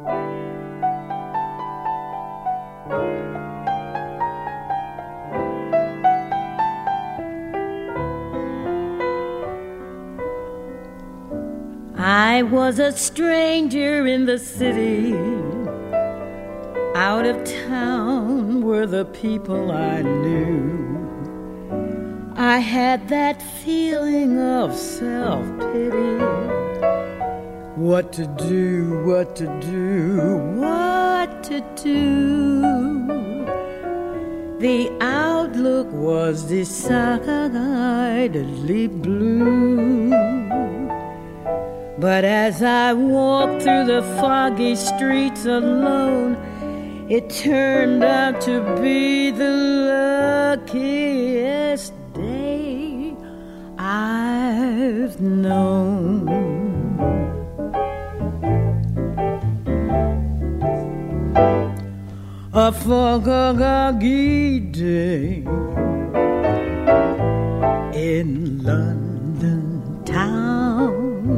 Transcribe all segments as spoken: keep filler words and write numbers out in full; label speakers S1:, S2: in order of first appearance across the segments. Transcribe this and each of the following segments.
S1: I was a stranger in the city. Out of town were the people I knew. I had that feeling of self-pity. What to do, what to do, what to do. The outlook was decidedly blue. But as I walked through the foggy streets alone, it turned out to be the luckiest day I've known. A foggy day in London town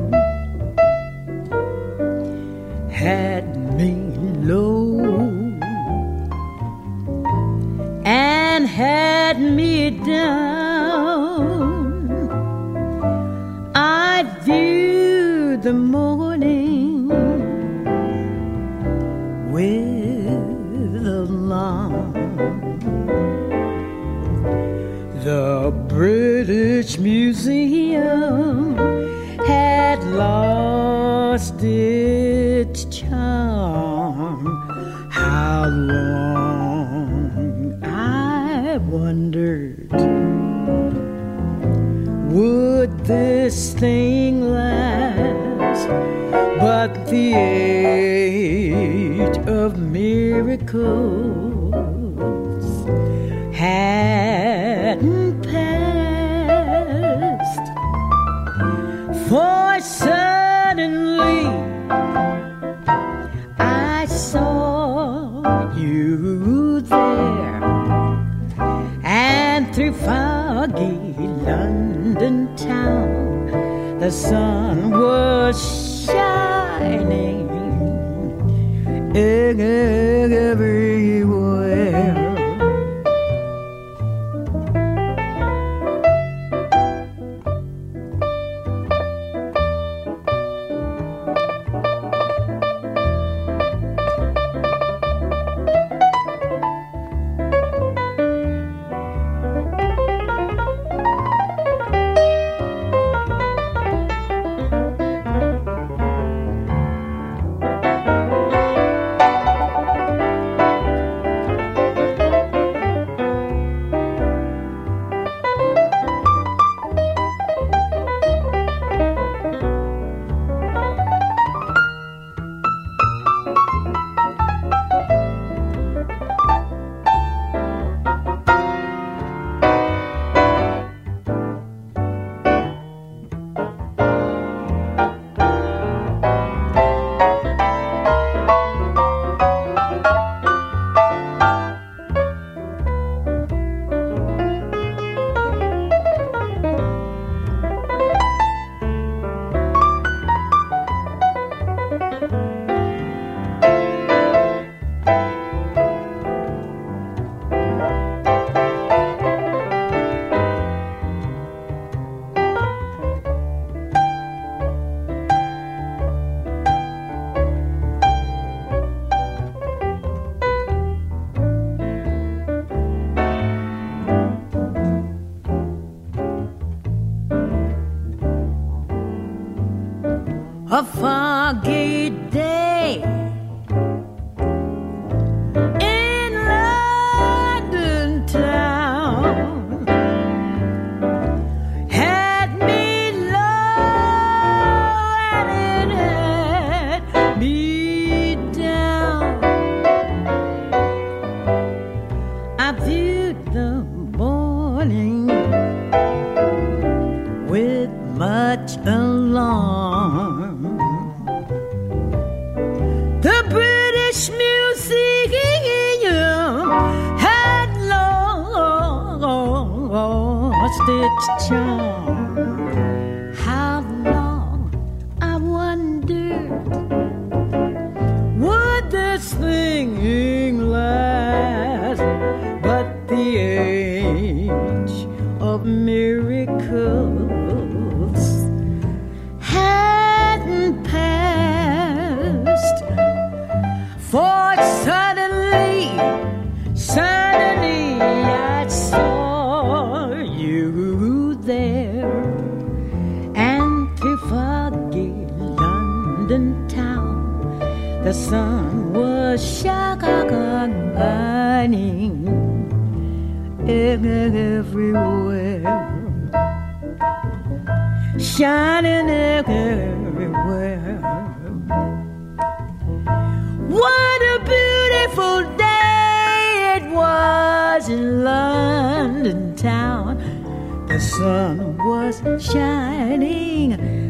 S1: had me low and had me down. I viewed the morning with alarm. The British Museum had lost its charm. How long, I wondered, would this thing last? But the age of miracles hadn't passed. For suddenly I saw you there, and through foggy London town the sun was shining everywhere. A foggy day in London town had me low and it had me down. I viewed the morning with much alarm. The British Museum had lost its charm. How long, I wondered, would Suddenly, suddenly I saw you there, and to forget London town, the sun was shining everywhere, shining everywhere. What a beautiful day it was in London town. The sun was shining